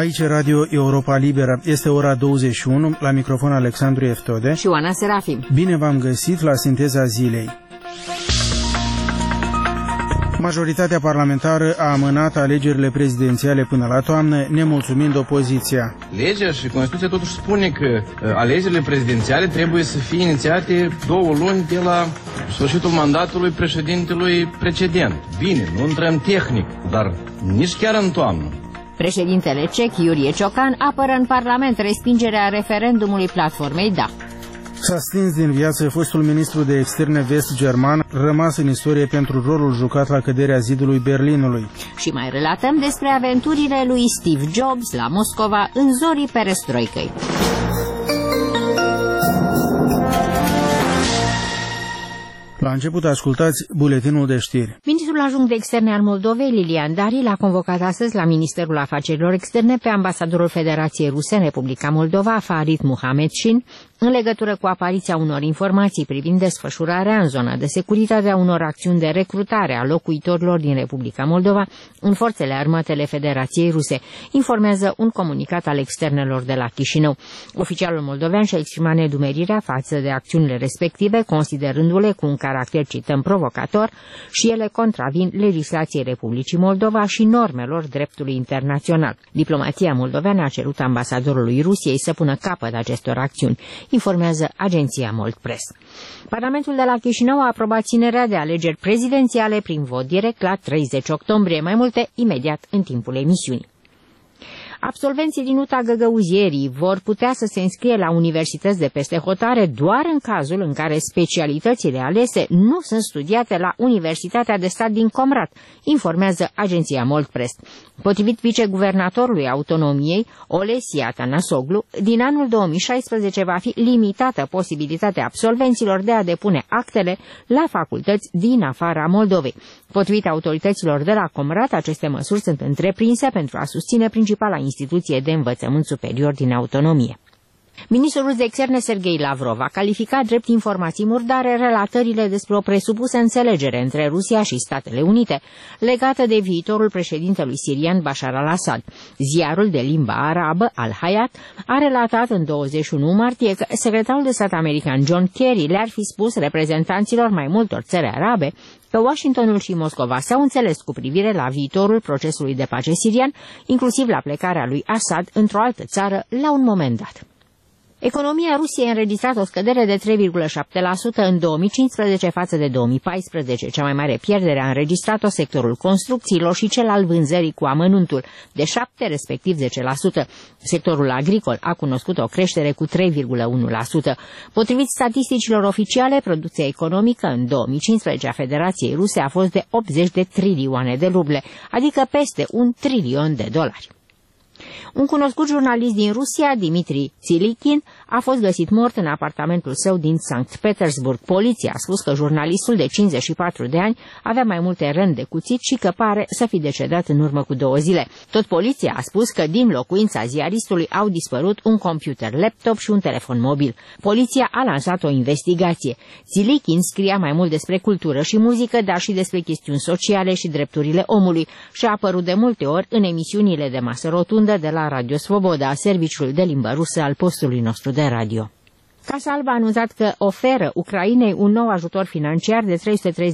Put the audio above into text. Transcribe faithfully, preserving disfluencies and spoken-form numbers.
Aici Radio Europa Liberă. Este ora douăzeci și unu, la microfon Alexandru Eftode și Oana Serafim. Bine v-am găsit la Sinteza Zilei. Majoritatea parlamentară a amânat alegerile prezidențiale până la toamnă, nemulțumind opoziția. Legea și Constituția totuși spune că alegerile prezidențiale trebuie să fie inițiate două luni de la sfârșitul mandatului președintelui precedent. Bine, nu intrăm tehnic, dar nici chiar în toamnă. Președintele ceh, Iurie Ciocan, apără în Parlament respingerea referendumului platformei Da. S-a stins din viață fostul ministru de externe vest-german, rămas în istorie pentru rolul jucat la căderea zidului Berlinului. Și mai relatăm despre aventurile lui Steve Jobs la Moscova în zorii perestroicăi. La început ascultați buletinul de știri. Ministrul adjunct de externe al Moldovei, Lilian Dari, l-a convocat astăzi la Ministerul Afacerilor Externe pe ambasadorul Federației Ruse în Republica Moldova, Farid Muhamedșin, în legătură cu apariția unor informații privind desfășurarea în zona de securitate a unor acțiuni de recrutare a locuitorilor din Republica Moldova în forțele armatele Federației Ruse, informează un comunicat al externelor de la Chișinău. Oficialul moldovean și-a exprimat nedumerirea față de acțiunile respective, considerându-le cu un caracter, cităm, provocator, și ele contravin legislației Republicii Moldova și normelor dreptului internațional. Diplomația moldoveană a cerut ambasadorului Rusiei să pună capăt acestor acțiuni, informează agenția Mold Press. Parlamentul de la Chișinău a aprobat ținerea de alegeri prezidențiale prin vot direct la treizeci octombrie, mai multe imediat în timpul emisiunii. Absolvenții din U T A Găgăuzierii vor putea să se înscrie la universități de peste hotare doar în cazul în care specialitățile alese nu sunt studiate la Universitatea de Stat din Comrat, informează agenția Mold Press. Potrivit viceguvernatorului autonomiei, Olesia Tănăsoglu, din anul două mii șaisprezece va fi limitată posibilitatea absolvenților de a depune actele la facultăți din afara Moldovei. Potrivit autorităților de la Comrat, aceste măsuri sunt întreprinse pentru a susține principala instituție de învățământ superior din autonomie. Ministrul de externe Serghei Lavrov a calificat drept informații murdare relatările despre o presupusă înțelegere între Rusia și Statele Unite legată de viitorul președintelui sirian Bashar al-Assad. Ziarul de limba arabă Al-Hayat a relatat în douăzeci și unu martie că secretarul de stat american John Kerry le-ar fi spus reprezentanților mai multor țări arabe că Washingtonul și Moscova s-au înțeles cu privire la viitorul procesului de pace sirian, inclusiv la plecarea lui Assad într-o altă țară la un moment dat. Economia Rusiei a înregistrat o scădere de trei virgulă șapte la sută în două mii cincisprezece față de două mii paisprezece. Cea mai mare pierdere a înregistrat-o sectorul construcțiilor și cel al vânzării cu amănuntul, de șapte respectiv zece la sută. Sectorul agricol a cunoscut o creștere cu trei virgulă unu la sută. Potrivit statisticilor oficiale, producția economică în două mii cincisprezece a Federației Ruse a fost de optzeci de trilioane de ruble, adică peste un trilion de dolari. Un cunoscut jurnalist din Rusia, Dimitri Tsilikhin, a fost găsit mort în apartamentul său din Sankt Petersburg. Poliția a spus că jurnalistul de cincizeci și patru de ani avea mai multe răni de cuțit și că pare să fi decedat în urmă cu două zile. Tot poliția a spus că din locuința ziaristului au dispărut un computer, laptop și un telefon mobil. Poliția a lansat o investigație. Tsilikhin scria mai mult despre cultură și muzică, dar și despre chestiuni sociale și drepturile omului și a apărut de multe ori în emisiunile de masă rotundă de la Radio Svoboda, serviciul de limbă rusă al postului nostru de radio. Casa Albă a anunțat că oferă Ucrainei un nou ajutor financiar de trei sute treizeci